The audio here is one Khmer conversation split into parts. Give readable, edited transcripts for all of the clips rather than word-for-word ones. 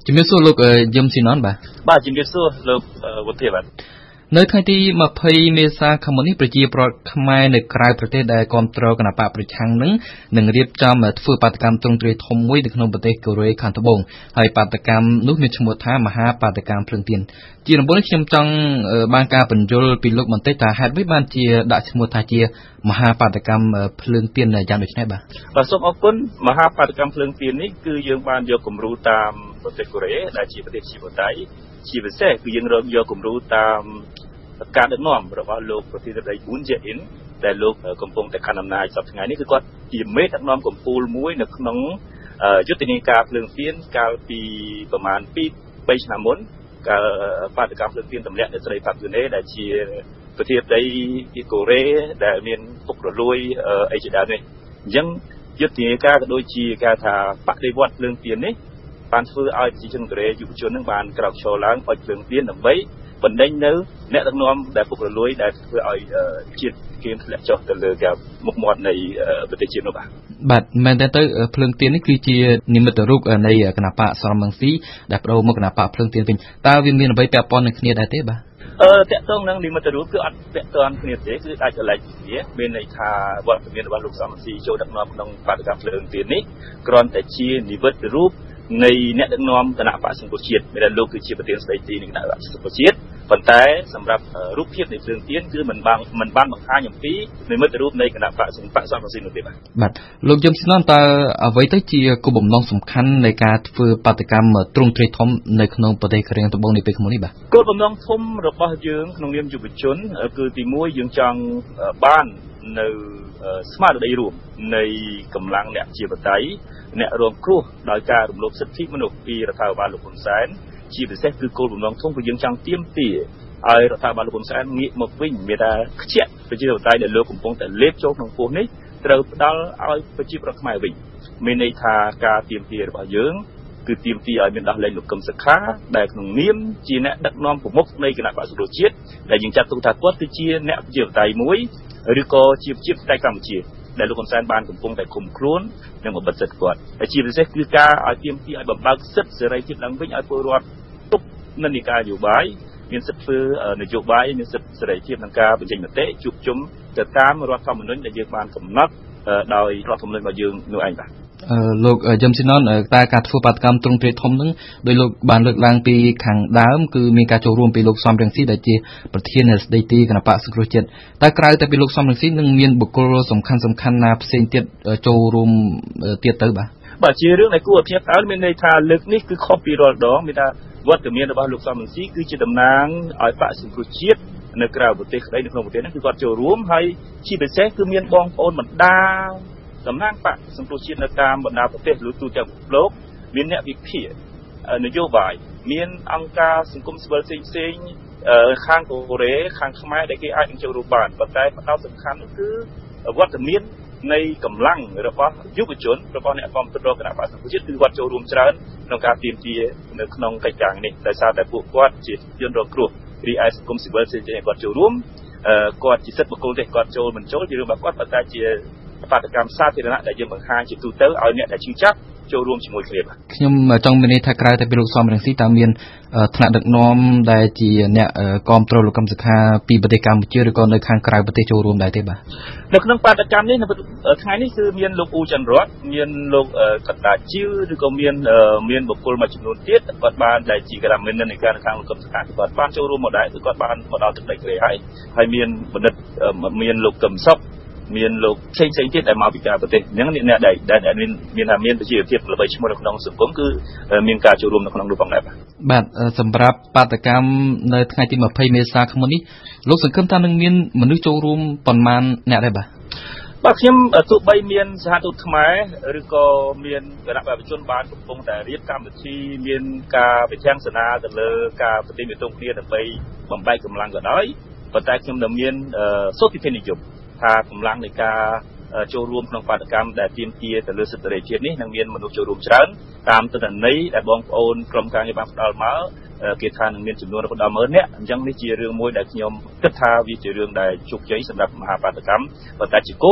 ជំរាបសួរលោកយឹមស៊ីណនបាទជំរាបសួរលោកវុធីបាទនៅថ្ងៃទី20មេសាខាងមុខនេះប្រជាពលរដ្ឋខ្មែរនៅក្រៅប្រទេសដែលគ្រប់គ្រងគណបកប្រឆាំងនឹងរៀបចំធ្វើបាតកម្មទ្រង់ទ្រាយធំមួយនៅក្នុងប្រទេសកូរ៉េខាងត្បូងហើយបាតកម្មនោះមានឈ្មោះថាមហាបាតកម្មភ្លើងទៀនជាដំបូងនេះខ្ញុំចង់បានការបញ្យល់ពីលោកបន្តិចថាហេតុអ្វីបានជាដាក់ឈ្មោះថាជាមហាបាតកម្មភ្លើងទៀនយ៉ាងដូចនេះបាទសូមអរគុណមហាបាតកម្មភ្លើងទៀននេះគឺយើងបានយកគំរូតាមប្រទេសកូរ៉េដែលជាប្រទេសប្រជាធិបតេយ្យជាពិសេសគឺយើងយកគំរូតាមការដឹកនាំរបស់លោកប្រធានាធិបតីប៊ុនជេអ៊ីនដែលលោកកំពុងតែកាន់អំណាចសប្តាហ៍ថ្ងៃនេះគឺគាត់ជាមេដឹកនាំកម្ពុជាមួយនៅក្នុងយុទ្ធនាការភ្លើងទៀនកាលពីប្រមាណ 2-3 ឆ្នាំមុនកាលបាតកម្មភ្លើងទៀនទម្លាក់អ្នកស្រីប៉ាក់យូណេដែលជាប្រធានាធិបតីកូរ៉េដែលមានពុករលួយអីជាដើមនេះអញ្ចឹងយុទ្ធនាការក៏ដូចជាការថាបដិវត្តភ្លើងទៀននេះបានធ្វើឲ្យប្រជាជនកូរ៉េយុវជននឹងបានក្រោកឈរឡើងឲ្យភ្លើងទៀនដើម្បីបណ្ដេញនៅអ្នកដឹកនាំដែលពុករលួយដែលធ្វើឲ្យជាតិគេធ្លាក់ចុះទៅលើការមុខមាត់នៃប្រទេសជាតិនោះបាទមែនតើទៅភ្លើងទៀននេះគឺជានិមិត្តរូបនៃគណបកសំរងស៊ីដែលបដូរមកគណបកភ្លើងទៀនវិញតើវាមានអ្វីពាក់ព័ន្ធនឹងគ្នាដែរទេបាទតកតងនឹងនិមិត្តរូបគឺអត់ពាក់ព័ន្ធគ្នាទេគឺដាច់ចលែកគ្នាមានន័យថាវត្តមានរបស់លោកសំរងស៊ីចូលដឹកនាំក្នុងបាតកម្មភ្លើងទៀននេះគ្រាន់តែជានិមិត្តរូបនៃអ្នកដឹកនាំគណបកសង្គ្រោះជាតិដែលលោកគឺជាប្រធានស្ដីទីនៃគណបកសង្គ្រោះជាតិប៉ុន្តែសម្រាប់រូបភាពនៃភ្លើងទៀនគឺមិនបានបង្ហាញអំពីនិមិត្តរូបនៃគណបកសង្គ្រោះជាតិនោះទេបាទលោកយឹមស៊ីណនតើអ្វីទៅជាគោលបំណងសំខាន់នៃការធ្វើបាតកម្មទ្រង់ទ្រាយធំនៅក្នុងប្រទេសកូរ៉េត្បូងនេះពេលខាងមុខនេះបាទគោលបំណងធំរបស់យើងក្នុងនាមយុវជនគឺទី1យើងចង់បាននៅស្មារតីរួមនៃកម្លាំងអ្នកជាបតីអ្នករងគ្រោះដោយការរំលោភសិទ្ធិមនុស្សពីរដ្ឋាភិបាលលោកហ៊ុនសែនជាពិសេសគឺគោលបំណងធំគឺយើងចង់ទាមទារឲ្យរដ្ឋាភិបាលលោកហ៊ុនសែនងាកមកវិញមានថាខ្ជាក់ប្រជាធិបតេយ្យដែលលោកកំពុងតែលេបចូលក្នុងពោះនេះត្រូវផ្ដល់ឲ្យប្រជាពលរដ្ឋខ្មែរវិញមានន័យថាការទាមទាររបស់យើងគឺទាមទារឲ្យមានដោះលែងលោកកឹមសុខាដែលក្នុងនាមជាអ្នកដឹកនាំប្រមុខនៃគណៈបក្សសង្គ្រោះជាតិដែលយើងចាត់ទុកថាគាត់គឺជាអ្នកប្រជាធិបតេយ្យមួយឬក៏ជាប្រជាធិបតេយ្យកម្ពុជាដែលលោកហ៊ុនសែនបានកំពុងតែឃុំខ្លួននិងបំបិទសិទ្ធិគាត់ហើយជាពិសេសគឺការឲ្យទាមទារឲ្យបំបើកសិទ្ធិសេរីភាពឡើងវិញឲ្យពលរដ្ឋទប់និន្នាការនយោបាយមានសិទ្ធិធ្វើនយោបាយមានសិទ្ធិសេរីភាពក្នុងការបញ្ចេញមតិជួបជុំទៅតាមរដ្ឋធម្មនុញ្ញដែលយើងបានកំណត់ដោយរដ្ឋធម្មនុញ្ញរបស់យើងនោះឯងបាទលោកយឹមស៊ីណនតើការធ្វើបាតកម្មទ្រង់ទ្រាយធំនឹងដោយលោកបានលើកឡើងពីខាងដើមគឺមានការចូលរួមពីលោកសំរងស៊ីដែលជាប្រធានស្ដីទីគណបកសង្គ្រោះជាតិតែក្រៅតែពីលោកសំរងស៊ីនឹងមានបុគ្គលសំខាន់ណាផ្សេងទៀតចូលរួមទៀតទៅបាទជារឿងដែលគួរឲ្យភ្ញាក់ផ្អើលមានន័យថាលើកនេះគឺខុសពីរាល់ដងមានថាវត្តមានរបស់លោកសំរងស៊ីគឺជាតំណាងឲ្យបកសង្គ្រោះជាតិនៅក្រៅប្រទេសក្តីនៅក្នុងប្រទេសនេះគឺគាត់ចូលរួមហើយជាពិសេសគឺមានបងប្អូនបណ្ដាតំណាងបកសង្គ្រោះជាតិនៅតាមបណ្ដាប្រទេសទូទាំងពិភពលោកមានអ្នកវិភាគនយោបាយមានអង្គការសង្គមស៊ីវិលផ្សេងខាងកូរ៉េខាងខ្មែរដែលគេអាចនឹងចូលរួមបានប៉ុន្តែបដោតសំខាន់នោះគឺវត្តមាននៃកម្លាំងរបស់យុវជនរបស់អ្នកគាំទ្រគណៈបក្សសង្គ្រោះជាតិគឺគាត់ចូលរួមច្រើនក្នុងការទាមទារនៅក្នុងកិច្ចការនេះដោយសារតែពួកគាត់ជាជនរងគ្រោះរីឯសង្គមស៊ីវិលផ្សេងៗគាត់ចូលរួមគាត់ជាសិទ្ធិបុគ្គលទេគាត់ចូលមិនចូលជារឿងរបស់គាត់ប៉ុន្តែជាបាតកម្មសាធារណៈដែលយើងបង្ហាញជាទូទៅឲ្យអ្នកដែលឈឺចាប់ចូលរួមជាមួយគ្នាបាទខ្ញុំចង់មានន័យថាក្រៅតែពីលោកសំរងស៊ីតើមានថ្នាក់ដឹកនាំដែលជាអ្នកគាំទ្រលោកកឹមសុខាពីប្រទេសកម្ពុជាឬក៏នៅខាងក្រៅប្រទេសចូលរួមដែរទេបាទនៅក្នុងបាតកម្មនេះថ្ងៃនេះគឺមានលោកអ៊ូច័ន្ទរតមានលោកកតាជីវឬក៏មានបុគ្គលមួយចំនួនទៀតគាត់បានដែលជាក្រាមនិន្នាការខាងលោកកឹមសុខាគាត់បានចូលរួមមកដែរគឺគាត់បានមកដល់ទឹកដីកូរ៉េហើយមានបណ្ឌិតមានលោកកឹមសុខមានលោកផ្សេងទៀតដែលមកពីក្រៅប្រទេសអញ្ចឹងអ្នកដែលមានថាមានប្រជាភាពល្បីឈ្មោះនៅក្នុងសង្គមគឺមានការចូលរួមនៅក្នុងនោះផងដែរបាទសម្រាប់បាតកម្មនៅថ្ងៃទី20មេសាខាងមុខនេះលោកសង្ឃឹមថានឹងមានមនុស្សចូលរួមប៉ុន្មានអ្នកដែរបាទខ្ញុំទោះបីមានសហទូតខ្មែរឬក៏មានគណៈបព្វជិជនបានកំពុងតែរៀបកម្មវិធីមានការវិធានសនាទៅលើការប្រតិបត្តិគ្នាដើម្បីបំបែកកម្លាំងក៏ដោយប៉ុន្តែខ្ញុំនៅមានសុទ្ធិធនិយមថាកម្លាំងនៃការចូលរួមក្នុងបាតកម្មដែលទាមទារទៅលើសិទ្ធិសេរីភាពនេះនឹងមានមនុស្សចូលរួមច្រើនតាមទិន្នន័យដែលបងប្អូនក្រុមការងារបានផ្ដល់មកគេថានឹងមានចំនួនរហូតដល់ 10000 នាក់អញ្ចឹងនេះជារឿងមួយដែលខ្ញុំគិតថាវាជារឿងដែលជោគជ័យសម្រាប់មហាបាតកម្មប៉ុន្តែជាគោល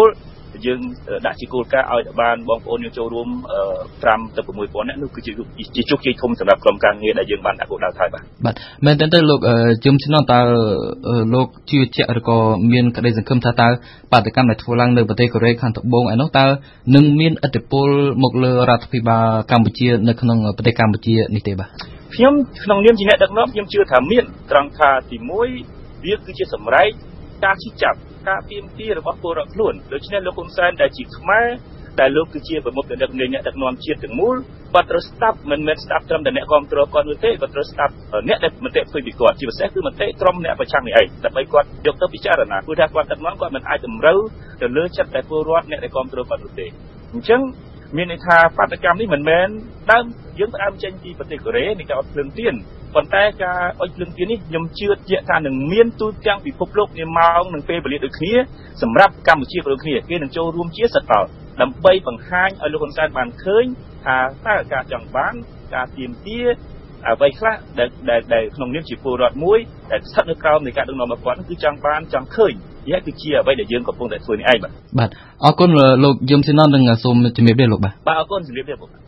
យើងដាក់ជាគោលការណ៍ឲ្យបានបងប្អូនយើងចូលរួម5ទៅ6ពាន់នាក់នោះគឺជាជោគជ័យធំសម្រាប់ក្រុមការងារដែលយើងបានដាក់គោលដៅហើយបាទមែនតើលោកជុំឆ្នោតតើលោកជឿជាក់ឬក៏មានក្តីសង្ឃឹមថាតើបាតកម្មដែលធ្វើឡើងនៅប្រទេសកូរ៉េខាងត្បូងឯនោះតើនឹងមានឥទ្ធិពលមកលើរដ្ឋាភិបាលកម្ពុជានៅក្នុងប្រទេសកម្ពុជានេះទេបាទខ្ញុំក្នុងនាមជាអ្នកដឹកនាំខ្ញុំជឿថាមានត្រង់ថាទី1វាគឺជាសម្រេចការជិះចាប់ការទៀមទារបស់ពលរដ្ឋខ្លួនដូច្នេះលោកហ៊ុនសែនដែលជាខ្មែរដែលលោកគឺជាប្រមុខអ្នកដឹកនាំជាតិទាំងមូលគាត់ត្រូវស្ដាប់មិនមែនស្ដាប់ត្រឹមតែអ្នកគ្រប់គ្រងគាត់នោះទេគាត់ត្រូវស្ដាប់អ្នកដែលមតិធ្វើពីគាត់ជាពិសេសគឺមតិក្រុមអ្នកប្រឆាំងនេះឯងដើម្បីគាត់យកទៅពិចារណាព្រោះថាគាត់ដឹកនាំគាត់មិនអាចតម្រូវទៅលើចិត្តតែពលរដ្ឋអ្នកដែលគ្រប់គ្រងគាត់នោះទេអញ្ចឹងមានន័យថាបាតកម្មនេះមិនមែនដើមយើងផ្ដើមចេញពីប្រទេសកូរ៉េនៃការអុជភ្លើងទៀនប៉ុន្តែការអុជភ្លើងទៀននេះខ្ញុំជឿជាក់ថានឹងមានទូទាំងពិភពលោកនាម៉ោងនិងពេលវេលាដូចគ្នាសម្រាប់កម្ពុជាក៏ដូចគ្នាគេនឹងចូលរួមជាសកលដើម្បីបង្ហាញឲ្យលោកហ៊ុនសែនបានឃើញថាតើការចង់បានការទៀមទាអ្វីខ្លះដែលក្នុងនាមជាពលរដ្ឋមួយដែលស្ថិតនៅក្រោមនៃការដឹកនាំរបស់គាត់គឺចង់បានចង់ឃើញនេះគឺជាអ្វីដែលយើងកំពុងតែធ្វើនេះឯងបាទអរគុណលោកយឹមស៊ីណននឹងសូមជំរាបលាលោកបាទអរគុណជំរាបលា